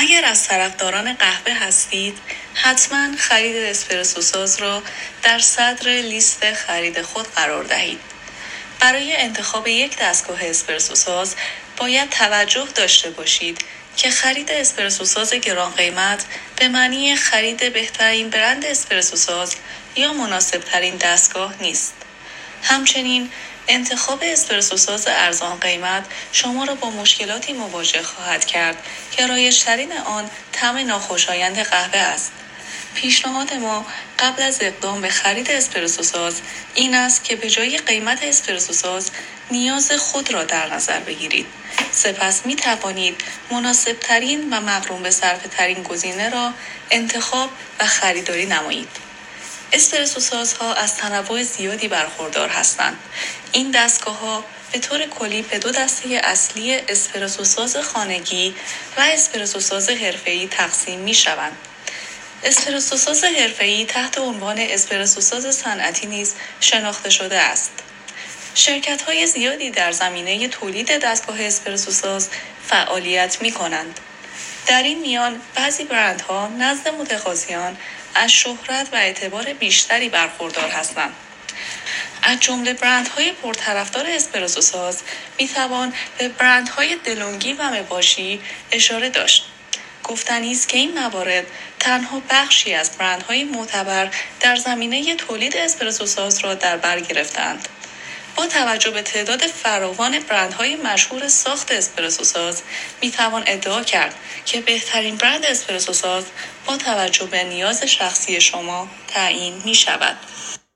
اگر از طرفداران قهوه هستید، حتما خرید اسپرسو ساز را در صدر لیست خرید خود قرار دهید. برای انتخاب یک دستگاه اسپرسو ساز باید توجه داشته باشید که خرید اسپرسو ساز گران قیمت به معنی خرید بهترین برند اسپرسو ساز یا مناسب ترین دستگاه نیست. همچنین انتخاب اسپرسو ساز ارزان قیمت شما را با مشکلاتی مواجه خواهد کرد که رایج‌ترین آن طعم ناخوشایند قهوه است. پیشنهاد ما قبل از اقدام به خرید اسپرسو ساز این است که به جای قیمت اسپرسو ساز نیاز خود را در نظر بگیرید. سپس می توانید مناسب ترین و مقرون به صرفه ترین گزینه را انتخاب و خریداری نمایید. اسپرسو سازها از تنوع زیادی برخوردار هستند. این دستگاه‌ها به طور کلی به دو دسته اصلی اسپرسو ساز خانگی و اسپرسو ساز حرفه‌ای تقسیم می‌شوند. اسپرسو ساز حرفه‌ای تحت عنوان اسپرسو ساز صنعتی نیز شناخته شده است. شرکت‌های زیادی در زمینه تولید دستگاه اسپرسو ساز فعالیت می‌کنند. در این میان بعضی برندها نزد متقاضیان از شهرت و اعتبار بیشتری برخوردار هستند. از جمله برندهای پرطرفدار اسپرسو ساز میتوان به برندهای دلونگی و مباشی اشاره داشت. گفتنی است که این موارد تنها بخشی از برندهای معتبر در زمینه تولید اسپرسو ساز را در بر گرفتند. با توجه به تعداد فراوان برندهای مشهور ساخت اسپرسو ساز میتوان ادعا کرد که بهترین برند اسپرسو ساز با توجه به نیاز شخصی شما تعیین می شود.